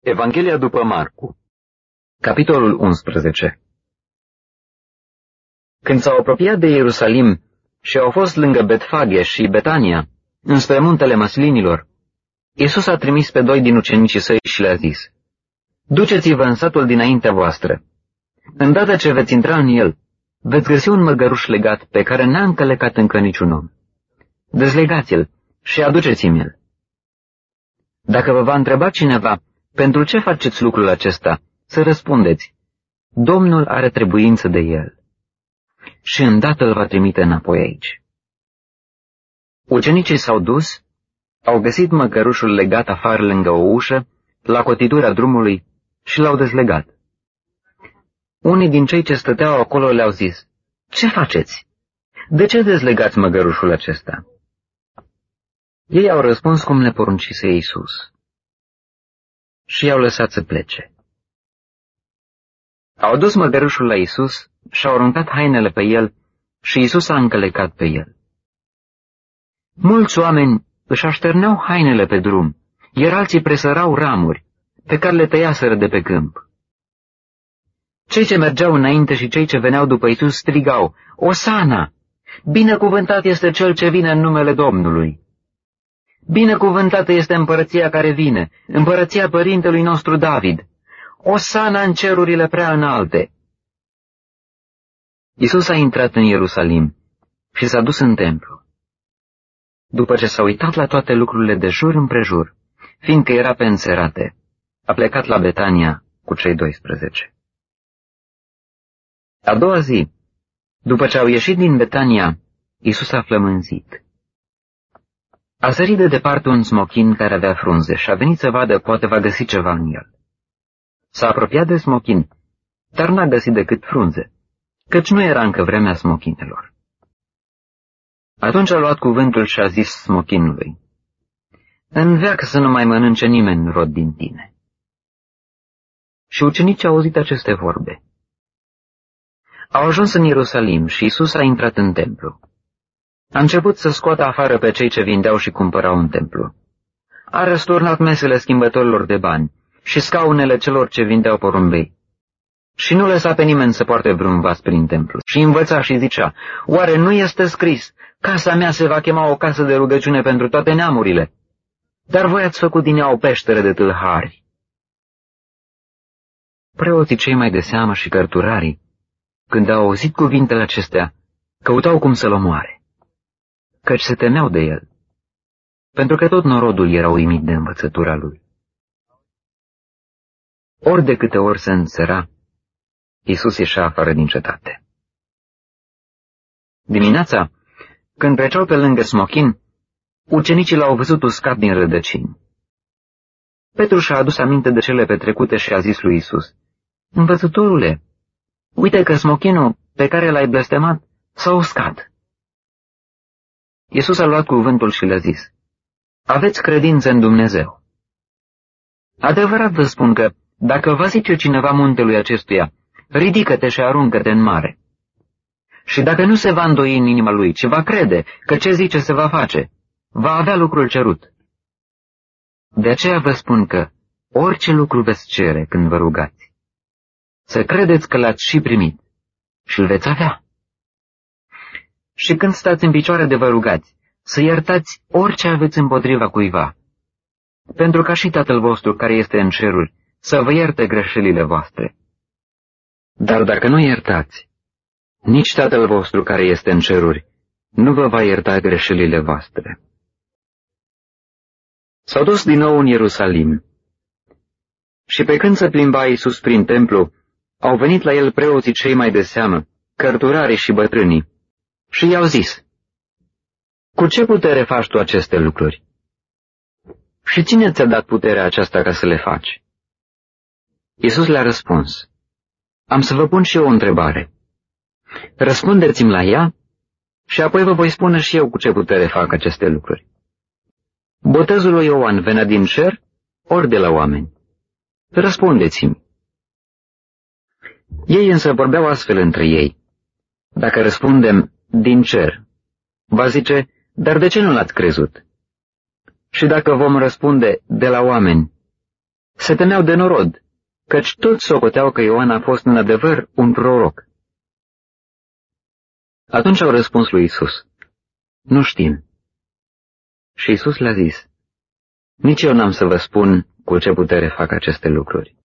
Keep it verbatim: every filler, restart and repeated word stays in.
Evanghelia după Marcu, capitolul unsprezece. Când s-au apropiat de Ierusalim și au fost lângă Betfage și Betania, înspre muntele Măslinilor, Iisus a trimis pe doi din ucenicii săi și le-a zis: Duceți-vă în satul dinaintea voastră. Îndată ce veți intra în el, veți găsi un măgăruș legat pe care n-a încălecat încă niciun om. Dezlegați-l și aduceți-mi el. Dacă vă va întreba cineva, pentru ce faceți lucrul acesta, să răspundeți: Domnul are trebuință de el. Și îndată îl va trimite înapoi aici. Ucenicii s-au dus, au găsit măgărușul legat afară lângă o ușă, la cotitura drumului, și l-au dezlegat. Unii din cei ce stăteau acolo le-au zis: Ce faceți? De ce dezlegați măgărușul acesta? Ei au răspuns cum le poruncise Iisus și i-au lăsat să plece. Au dus măgărușul la Iisus și au aruncat hainele pe el și Iisus a încălecat pe el. Mulți oameni își așterneau hainele pe drum, iar alții presărau ramuri pe care le tăiaseră de pe câmp. Cei ce mergeau înainte și cei ce veneau după Iisus strigau: Osana! Binecuvântat este cel ce vine în numele Domnului! Binecuvântată este împărăția care vine, împărăția părintelui nostru David! Osana în cerurile prea înalte! Iisus a intrat în Ierusalim și s-a dus în templu. După ce s-a uitat la toate lucrurile de jur împrejur, fiindcă era pe înserate, a plecat la Betania cu cei doisprezece. A doua zi, după ce au ieșit din Betania, Iisus a flămânzit. A sărit de departe un smochin care avea frunze și a venit să vadă poate va găsi ceva în el. S-a apropiat de smochin, dar n-a găsit decât frunze, căci nu era încă vremea smochinelor. Atunci a luat cuvântul și a zis smochinului: În veac să nu mai mănânce nimeni rod din tine. Și ucenicii au auzit aceste vorbe. Au ajuns în Ierusalim și Iisus a intrat în templu. A început să scoată afară pe cei ce vindeau și cumpărau în templu. A răsturnat mesele schimbătorilor de bani și scaunele celor ce vindeau porumbei. Și nu lăsa pe nimeni să poarte vreun vas prin templu. Și învăța și zicea: Oare nu este scris: Casa mea se va chema o casă de rugăciune pentru toate neamurile? Dar voi ați făcut din ea o peșteră de tâlhari. Preoții cei mai de seamă și cărturarii, când au auzit cuvintele acestea, căutau cum să-l omoare, căci se temeau de el, pentru că tot norodul era uimit de învățătura lui. Ori de câte ori se însăra, Iisus ieșea afară din cetate. Dimineața, când treceau pe lângă smochin, ucenicii l-au văzut uscat din rădăcini. Petru și-a adus aminte de cele petrecute și a zis lui Iisus: Învățătorule, uite că smochinul pe care l-ai blestemat s-a uscat. Iisus a luat cuvântul și le-a zis: Aveți credință în Dumnezeu. Adevărat vă spun că, dacă va zice cineva muntelui acestuia: Ridică-te și aruncă-te în mare, și dacă nu se va îndoi în inima lui, ci va crede că ce zice se va face, va avea lucrul cerut. De aceea vă spun că orice lucru veți cere când vă rugați, să credeți că l-ați și primit și îl veți avea. Și când stați în picioare de vă rugați, să iertați orice aveți împotriva cuiva, pentru ca și Tatăl vostru care este în ceruri să vă ierte greșelile voastre. Dar dacă nu iertați, nici Tatăl vostru care este în ceruri nu vă va ierta greșelile voastre. S-au dus din nou în Ierusalim. Și pe când se plimba Iisus prin templu, au venit la el preoții cei mai de seamă, cărturarii și bătrânii, și i-au zis: Cu ce putere faci tu aceste lucruri? Și cine ți-a dat puterea aceasta ca să le faci? Iisus le-a răspuns: Am să vă pun și eu o întrebare. Răspundeți-mi la ea și apoi vă voi spune și eu cu ce putere fac aceste lucruri. Botezul lui Ioan venea din cer ori de la oameni? Răspundeți-mi. Ei însă vorbeau astfel între ei: Dacă răspundem din cer, va zice: Dar de ce nu l-ați crezut? Și dacă vom răspunde de la oameni, Se temeau de norod, căci toți socoteau că Ioan a fost în adevăr un proroc. Atunci au răspuns lui Isus: Nu știm. Și Isus le-a zis: Nici eu n-am să vă spun cu ce putere fac aceste lucruri.